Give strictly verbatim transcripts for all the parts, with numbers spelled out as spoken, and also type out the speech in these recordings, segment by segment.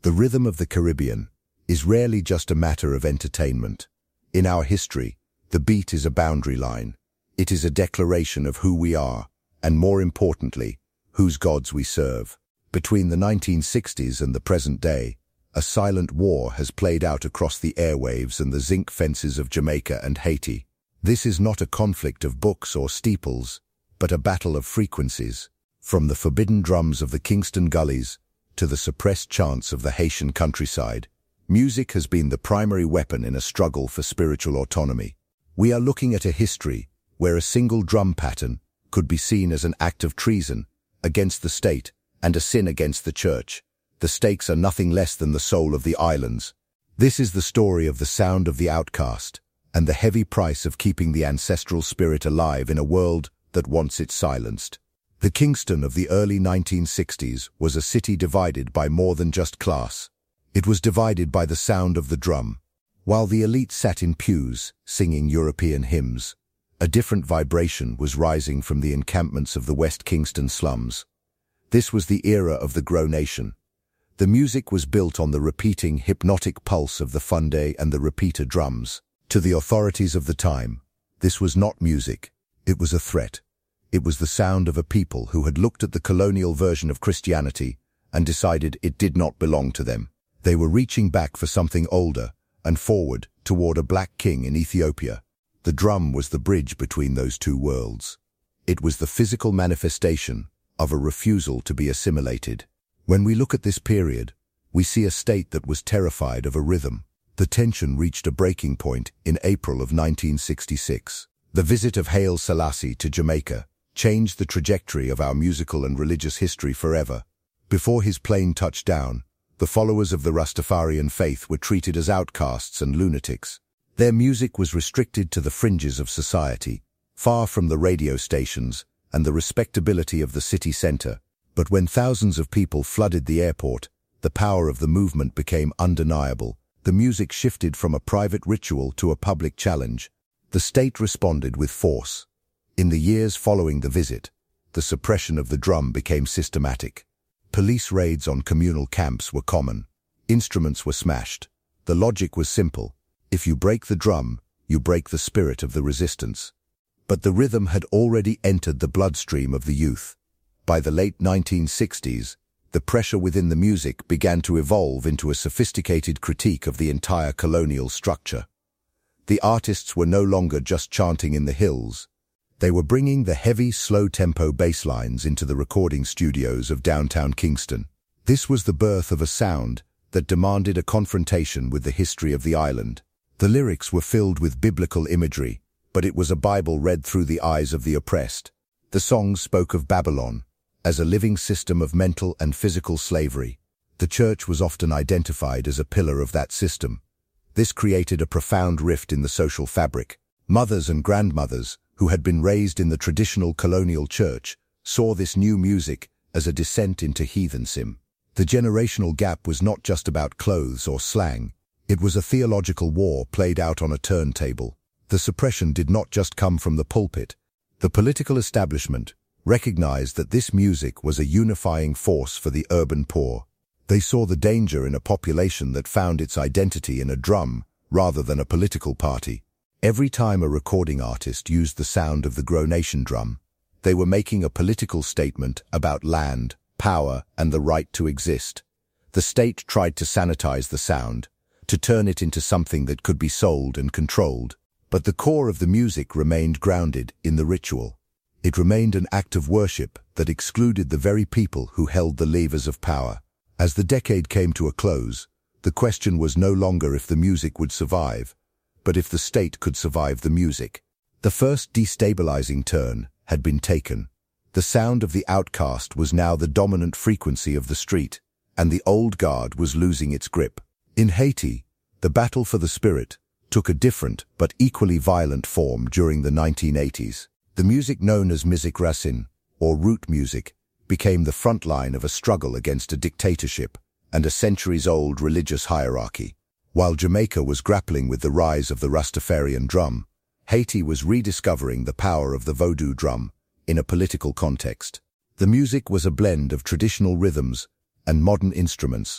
The rhythm of the Caribbean is rarely just a matter of entertainment. In our history, the beat is a boundary line. It is a declaration of who we are, and more importantly, whose gods we serve. Between the nineteen sixties and the present day, a silent war has played out across the airwaves and the zinc fences of Jamaica and Haiti. This is not a conflict of books or steeples, but a battle of frequencies, from the forbidden drums of the Kingston gullies to the suppressed chants of the Haitian countryside. Music has been the primary weapon in a struggle for spiritual autonomy. We are looking at a history where a single drum pattern could be seen as an act of treason against the state and a sin against the church. The stakes are nothing less than the soul of the islands. This is the story of the sound of the outcast and the heavy price of keeping the ancestral spirit alive in a world that wants it silenced. The Kingston of the early nineteen sixties was a city divided by more than just class. It was divided by the sound of the drum. While the elite sat in pews, singing European hymns, a different vibration was rising from the encampments of the West Kingston slums. This was the era of the Gro Nation. The music was built on the repeating hypnotic pulse of the funde and the repeater drums. To the authorities of the time, this was not music. It was a threat. It was the sound of a people who had looked at the colonial version of Christianity and decided it did not belong to them. They were reaching back for something older and forward toward a black king in Ethiopia. The drum was the bridge between those two worlds. It was the physical manifestation of a refusal to be assimilated. When we look at this period, we see a state that was terrified of a rhythm. The tension reached a breaking point in April of nineteen sixty-six. The visit of Haile Selassie to Jamaica changed the trajectory of our musical and religious history forever. Before his plane touched down, the followers of the Rastafarian faith were treated as outcasts and lunatics. Their music was restricted to the fringes of society, far from the radio stations and the respectability of the city center. But when thousands of people flooded the airport, the power of the movement became undeniable. The music shifted from a private ritual to a public challenge. The state responded with force. In the years following the visit, the suppression of the drum became systematic. Police raids on communal camps were common. Instruments were smashed. The logic was simple. If you break the drum, you break the spirit of the resistance. But the rhythm had already entered the bloodstream of the youth. By the late nineteen sixties, the pressure within the music began to evolve into a sophisticated critique of the entire colonial structure. The artists were no longer just chanting in the hills. They were bringing the heavy, slow-tempo bass lines into the recording studios of downtown Kingston. This was the birth of a sound that demanded a confrontation with the history of the island. The lyrics were filled with biblical imagery, but it was a Bible read through the eyes of the oppressed. The songs spoke of Babylon as a living system of mental and physical slavery. The church was often identified as a pillar of that system. This created a profound rift in the social fabric. Mothers and grandmothers, who had been raised in the traditional colonial church, saw this new music as a descent into heathenism. The generational gap was not just about clothes or slang. It was a theological war played out on a turntable. The suppression did not just come from the pulpit. The political establishment recognized that this music was a unifying force for the urban poor. They saw the danger in a population that found its identity in a drum rather than a political party. Every time a recording artist used the sound of the Gro Nation drum, they were making a political statement about land, power, and the right to exist. The state tried to sanitize the sound, to turn it into something that could be sold and controlled. But the core of the music remained grounded in the ritual. It remained an act of worship that excluded the very people who held the levers of power. As the decade came to a close, the question was no longer if the music would survive, but if the state could survive the music. The first destabilizing turn had been taken. The sound of the outcast was now the dominant frequency of the street, and the old guard was losing its grip. In Haiti, the battle for the spirit took a different but equally violent form during the nineteen eighties. The music known as musique racine, or root music, became the front line of a struggle against a dictatorship and a centuries-old religious hierarchy. While Jamaica was grappling with the rise of the Rastafarian drum, Haiti was rediscovering the power of the Vodou drum in a political context. The music was a blend of traditional rhythms and modern instruments,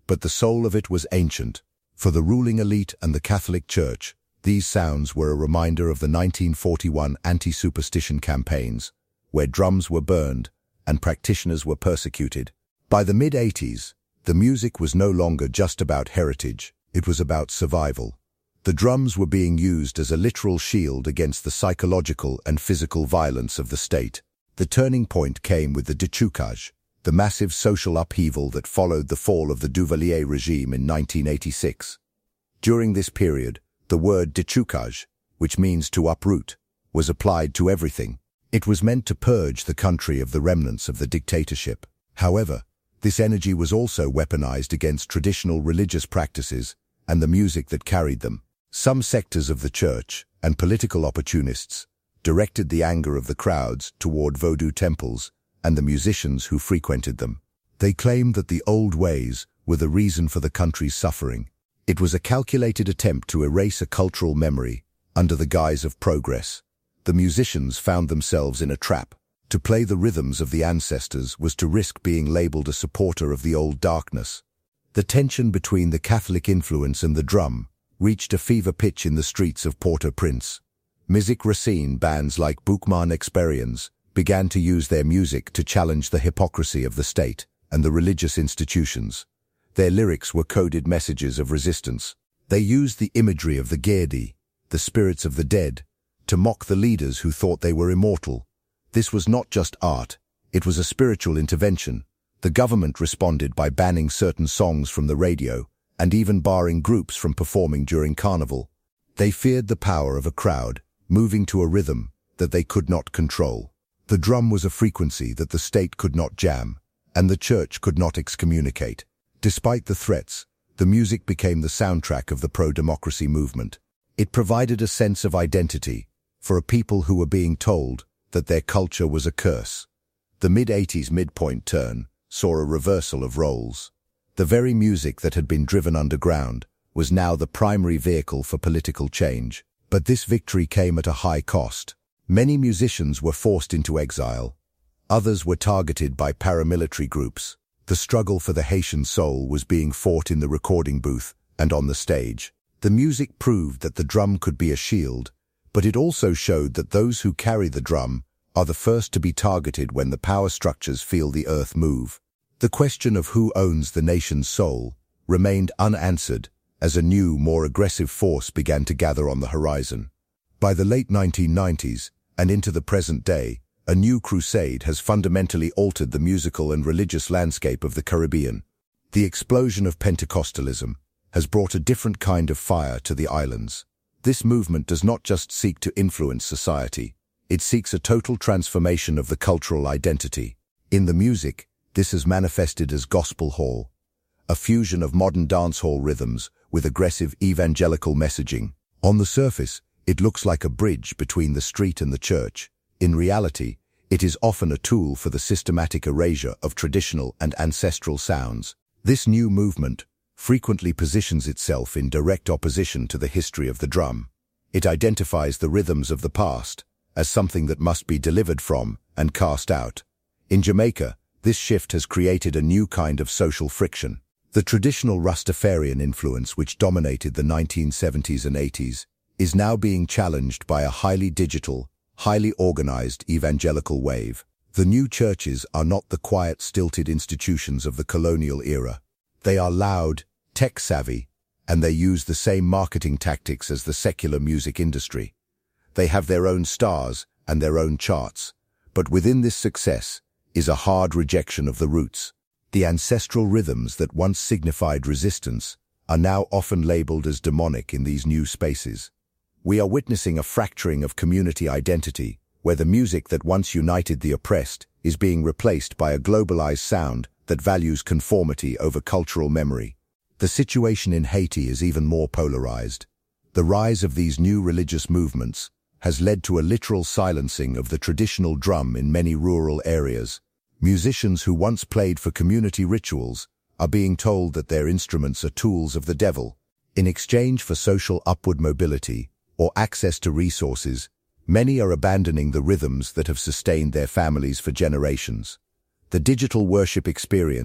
but the soul of it was ancient. For the ruling elite and the Catholic Church, these sounds were a reminder of the nineteen forty-one anti-superstition campaigns, where drums were burned and practitioners were persecuted. By the mid eighties, the music was no longer just about heritage, it was about survival. The drums were being used as a literal shield against the psychological and physical violence of the state. The turning point came with the Découpage, the massive social upheaval that followed the fall of the Duvalier regime in nineteen eighty-six. During this period, the word découpage, which means to uproot, was applied to everything. It was meant to purge the country of the remnants of the dictatorship. However, this energy was also weaponized against traditional religious practices and the music that carried them. Some sectors of the church and political opportunists directed the anger of the crowds toward Vodou temples and the musicians who frequented them. They claimed that the old ways were the reason for the country's suffering. It was a calculated attempt to erase a cultural memory under the guise of progress. The musicians found themselves in a trap. To play the rhythms of the ancestors was to risk being labeled a supporter of the old darkness. The tension between the Catholic influence and the drum reached a fever pitch in the streets of Port-au-Prince. Musique Racine bands like Boukman Experience began to use their music to challenge the hypocrisy of the state and the religious institutions. Their lyrics were coded messages of resistance. They used the imagery of the Guerdi, the spirits of the dead, to mock the leaders who thought they were immortal. This was not just art, it was a spiritual intervention. The government responded by banning certain songs from the radio and even barring groups from performing during Carnival. They feared the power of a crowd, moving to a rhythm that they could not control. The drum was a frequency that the state could not jam, and the church could not excommunicate. Despite the threats, the music became the soundtrack of the pro-democracy movement. It provided a sense of identity for a people who were being told that their culture was a curse. The mid-eighties midpoint turn saw a reversal of roles. The very music that had been driven underground was now the primary vehicle for political change. But this victory came at a high cost. Many musicians were forced into exile. Others were targeted by paramilitary groups. The struggle for the Haitian soul was being fought in the recording booth and on the stage. The music proved that the drum could be a shield, but it also showed that those who carry the drum are the first to be targeted when the power structures feel the earth move. The question of who owns the nation's soul remained unanswered as a new, more aggressive force began to gather on the horizon. By the late nineteen nineties and into the present day, a new crusade has fundamentally altered the musical and religious landscape of the Caribbean. The explosion of Pentecostalism has brought a different kind of fire to the islands. This movement does not just seek to influence society, it seeks a total transformation of the cultural identity. In the music, this has manifested as gospel hall, a fusion of modern dancehall rhythms with aggressive evangelical messaging. On the surface, it looks like a bridge between the street and the church. In reality, it is often a tool for the systematic erasure of traditional and ancestral sounds. This new movement frequently positions itself in direct opposition to the history of the drum. It identifies the rhythms of the past as something that must be delivered from and cast out. In Jamaica, this shift has created a new kind of social friction. The traditional Rastafarian influence which dominated the nineteen seventies and eighties is now being challenged by a highly digital, highly organized evangelical wave. The new churches are not the quiet, stilted institutions of the colonial era. They are loud, tech-savvy, and they use the same marketing tactics as the secular music industry. They have their own stars and their own charts, but within this success is a hard rejection of the roots. The ancestral rhythms that once signified resistance are now often labeled as demonic in these new spaces. We are witnessing a fracturing of community identity, where the music that once united the oppressed is being replaced by a globalized sound that values conformity over cultural memory. The situation in Haiti is even more polarized. The rise of these new religious movements has led to a literal silencing of the traditional drum in many rural areas. Musicians who once played for community rituals are being told that their instruments are tools of the devil. In exchange for social upward mobility or access to resources, many are abandoning the rhythms that have sustained their families for generations. The digital worship experience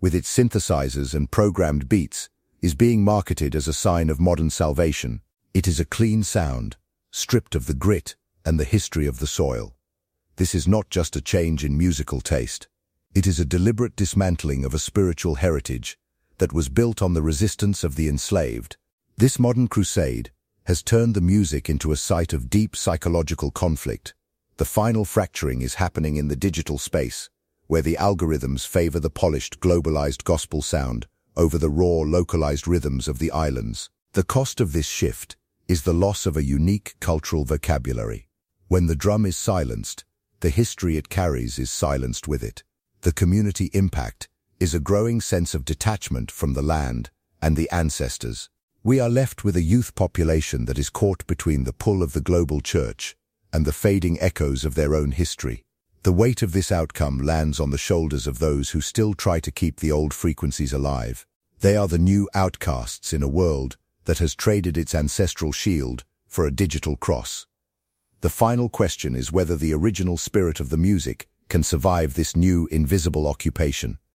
with its synthesizers and programmed beats, is being marketed as a sign of modern salvation. It is a clean sound, stripped of the grit and the history of the soil. This is not just a change in musical taste. It is a deliberate dismantling of a spiritual heritage that was built on the resistance of the enslaved. This modern crusade has turned the music into a site of deep psychological conflict. The final fracturing is happening in the digital space, where the algorithms favor the polished, globalized gospel sound over the raw, localized rhythms of the islands. The cost of this shift is the loss of a unique cultural vocabulary. When the drum is silenced, the history it carries is silenced with it. The community impact is a growing sense of detachment from the land and the ancestors. We are left with a youth population that is caught between the pull of the global church and the fading echoes of their own history. The weight of this outcome lands on the shoulders of those who still try to keep the old frequencies alive. They are the new outcasts in a world that has traded its ancestral shield for a digital cross. The final question is whether the original spirit of the music can survive this new invisible occupation.